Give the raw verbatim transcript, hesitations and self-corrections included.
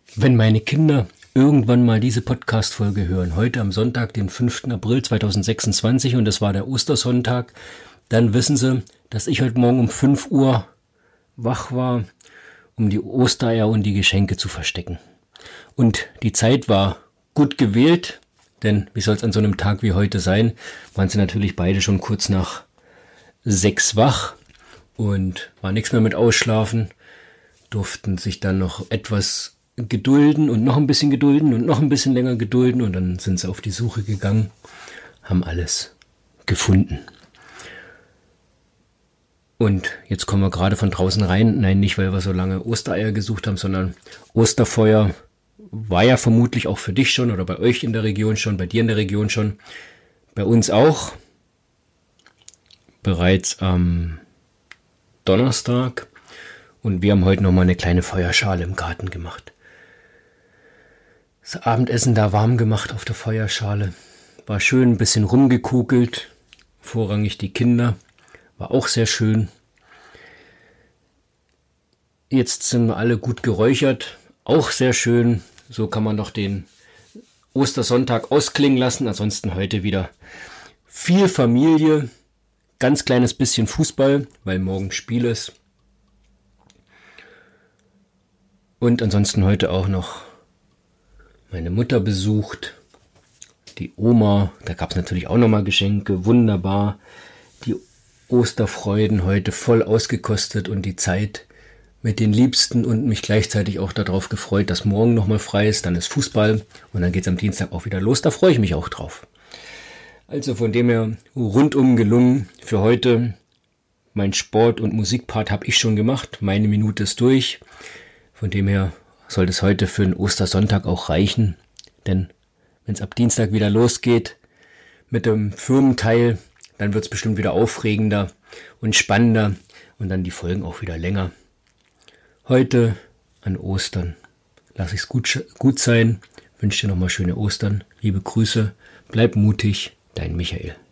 Wenn meine Kinder irgendwann mal diese Podcast-Folge hören, heute am Sonntag, den fünften April zweitausendsechsundzwanzig, und das war der Ostersonntag, dann wissen sie, dass ich heute Morgen um fünf Uhr wach war, um die Ostereier und die Geschenke zu verstecken. Und die Zeit war gut gewählt, denn wie soll es an so einem Tag wie heute sein, waren sie natürlich beide schon kurz nach sechs wach und war nichts mehr mit Ausschlafen, durften sich dann noch etwas gedulden und noch ein bisschen gedulden und noch ein bisschen länger gedulden und dann sind sie auf die Suche gegangen, haben alles gefunden. Und jetzt kommen wir gerade von draußen rein. Nein, nicht, weil wir so lange Ostereier gesucht haben, sondern Osterfeuer war ja vermutlich auch für dich schon oder bei euch in der Region schon, bei dir in der Region schon, bei uns auch. Bereits am Donnerstag. Und wir haben heute nochmal eine kleine Feuerschale im Garten gemacht. Das Abendessen da warm gemacht auf der Feuerschale. War schön, ein bisschen rumgekugelt. Vorrangig die Kinder. War auch sehr schön. Jetzt sind wir alle gut geräuchert. Auch sehr schön. So kann man noch den Ostersonntag ausklingen lassen. Ansonsten heute wieder viel Familie. Ganz kleines bisschen Fußball, weil morgen Spiel ist. Und ansonsten heute auch noch meine Mutter besucht. Die Oma, da gab es natürlich auch nochmal Geschenke. Wunderbar. Die Osterfreuden heute voll ausgekostet und die Zeit mit den Liebsten und mich gleichzeitig auch darauf gefreut, dass morgen nochmal frei ist. Dann ist Fußball und dann geht es am Dienstag auch wieder los. Da freue ich mich auch drauf. Also von dem her rundum gelungen für heute. Mein Sport- und Musikpart habe ich schon gemacht. Meine Minute ist durch. Von dem her soll es heute für den Ostersonntag auch reichen. Denn wenn es ab Dienstag wieder losgeht mit dem Firmenteil, dann wird es bestimmt wieder aufregender und spannender und dann die Folgen auch wieder länger. Heute an Ostern lasse ich es gut, gut sein. Wünsche dir nochmal schöne Ostern. Liebe Grüße. Bleib mutig. Dein Michael.